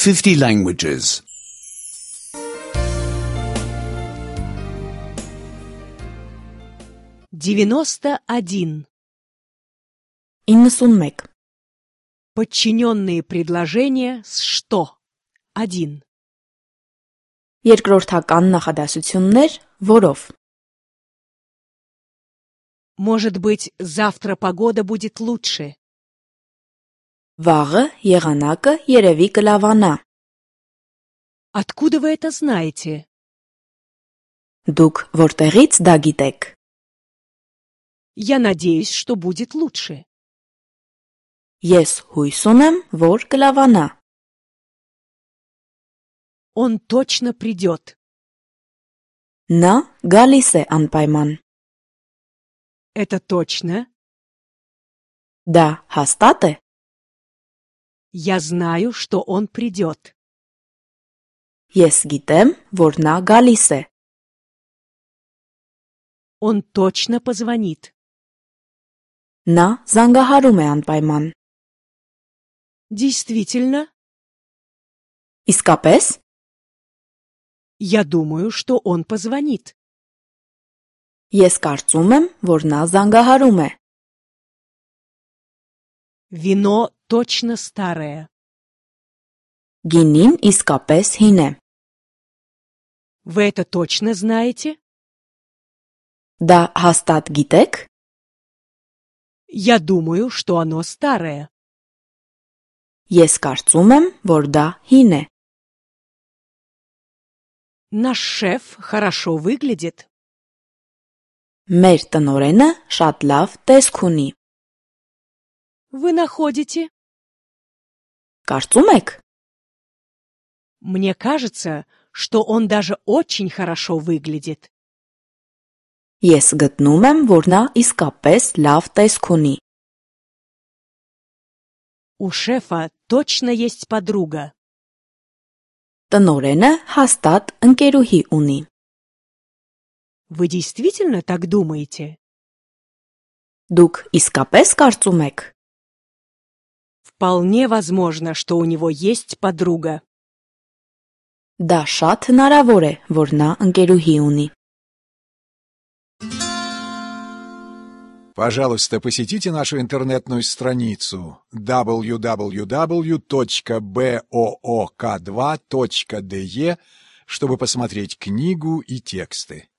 50 languages. 91. 91. Подчиненные предложения с «что». 1. Երկրորդական նախադասություններ, որով. Может быть, завтра погода будет лучше. Վաղը եղանակը երևի կլավանա. Откуда вы это знаете? Դուք որտեղից դա գիտեք? Я надеюсь, что будет лучше. Ես հույս ունեմ, որ կլավանա. Он точно придет. Նա գալիս է անպայման. Это точно? Դա հաստատ է? Я знаю, что он придет. Ես գիտեմ, որ նա գալիս է. Он точно позвонит. Նա զանգահարում է անպայման. Действительно? Իսկապես? Я думаю, что он позвонит. Ես կարծում եմ, որ նա զանգահարում է. Вино точно старое. Գինին իսկապես հին է. Вы это точно знаете? Դա հաստատ գիտեք? Я думаю, что оно старое. Ես կարծում եմ, որ դա հին է. Наш шеф хорошо выглядит. Մեր տնօրենը շատ լավ տեսք ունի. Вы находите? Կարծում եք? Мне кажется, что он даже очень хорошо выглядит. Ես գտնում եմ, որ նա իսկապես լավ տեսք ունի. У шефа точно есть подруга. Տնօրենը հաստատ ընկերուհի ունի. Вы действительно так думаете? Դուք իսկապես կարծում եք? Вполне возможно, что у него есть подруга. Դա շատ հնարավոր է, որ նա ընկերուհի ունի. Пожалуйста, посетите нашу интернетную страницу www.book2.de, чтобы посмотреть книгу и тексты.